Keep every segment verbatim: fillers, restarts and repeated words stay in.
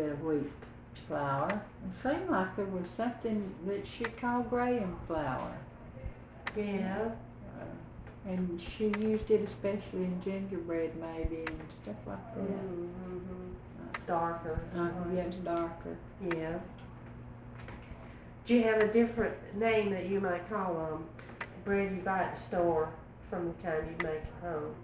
bit of wheat flour. It seemed like there was something that she called graham flour. Yeah. Uh, and she used it especially in gingerbread maybe and stuff like that. Mm-hmm. Darker. Uh, yeah, it's darker. Yeah. Do you have a different name that you might call um, bread you buy at the store from the kind you make at home?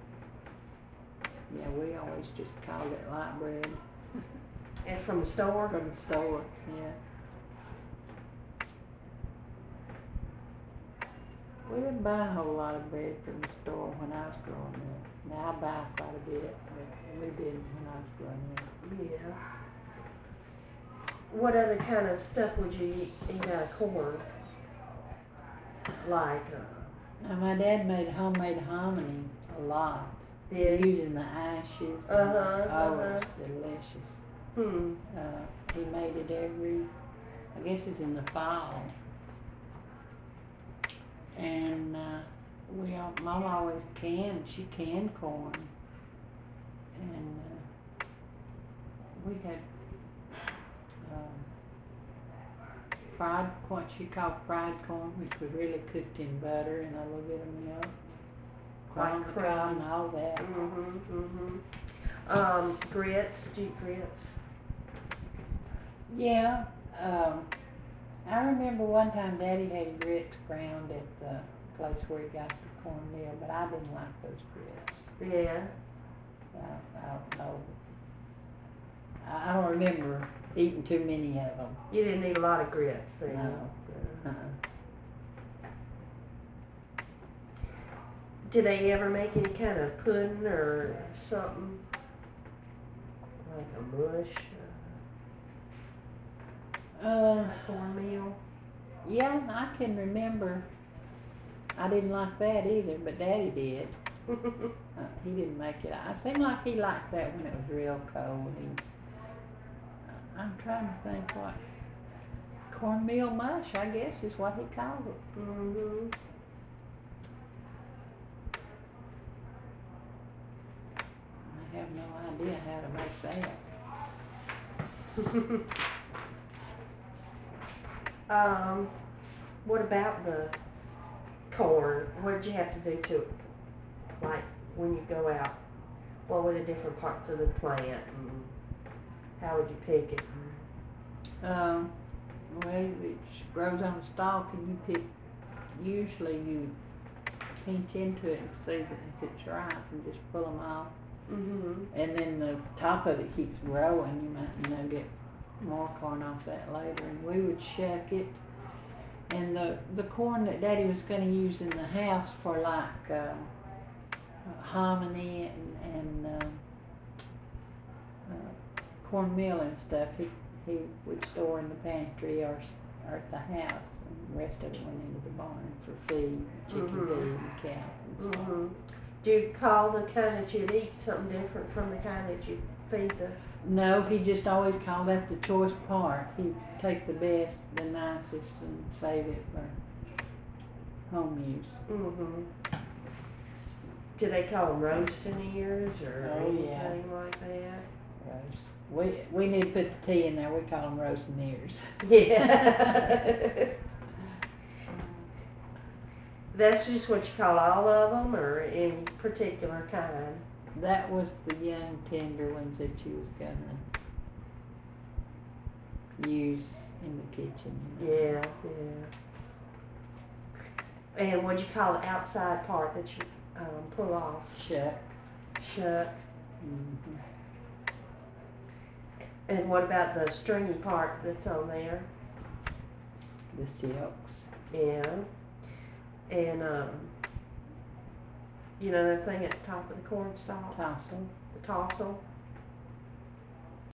Yeah, we always just called it light bread. And from the store? From the store, yeah. We didn't buy a whole lot of bread from the store when I was growing up. Now I buy quite a bit, but we didn't when I was growing up. Yeah. What other kind of stuff would you eat, eat out of corn? Like, uh, Now my dad made homemade hominy a lot. yeah. Using the ashes. Uh-huh, And, oh, uh-huh. it's delicious. Hmm. Uh, he made it every, I guess it's in the fall. And uh, we all, Mom always canned, she canned corn. And uh, we had um, fried corn, she called fried corn, which was really cooked in butter and a little bit of milk. Like Corn crumbs. and all that. Mm-hmm, mm-hmm. Um, grits, do you eat grits? Yeah, um, I remember one time Daddy had grits ground at the place where he got the cornmeal, but I didn't like those grits. Yeah. I, I don't know. I, I don't remember eating too many of them. You didn't eat a lot of grits then? No. Uh-uh. Did they ever make any kind of pudding or something? Like a mush? Uh, Cornmeal? yeah, I can remember. I didn't like that either, but Daddy did. Uh, he didn't make it. I seemed like he liked that when it was real cold. He, I'm trying to think what. Cornmeal mush, I guess, is what he called it. Mm-hmm. I have no idea how to make that. um, what about the corn? What did you have to do to it? Like when you go out, what were the different parts of the plant and how would you pick it? Um, well, it grows on a stalk and you pick, usually you pinch into it and see that if it's ripe and just pull them off. Mm-hmm. And then the top of it keeps growing. You might, you know, get more corn off that later. And we would shuck it. And the, the corn that Daddy was going to use in the house for like uh, hominy and, and uh, uh, cornmeal and stuff, he, he would store in the pantry or, or at the house. And the rest of it went into the barn for feed, chicken Mhm. feed and cow and stuff. Mm-hmm. Do you call the kind that you'd eat something different from the kind that you feed the? No, he just always called that the choice part. He'd take the best, the nicest, and save it for home use. Mm-hmm. Do they call them roasting ears or Oh, anything yeah. like that? Roast. We we need to put the T in there. We call them roasting ears. Yeah. That's just what you call all of them, or any particular kind? That was the young tender ones that you was gonna use in the kitchen. You know? Yeah, yeah. And what'd you call the outside part that you um, pull off? Shuck. Shuck. Mm-hmm. And what about the stringy part that's on there? The silks. Yeah. And, um, you know that thing at the top of the corn stalk? Tassel. The tassel?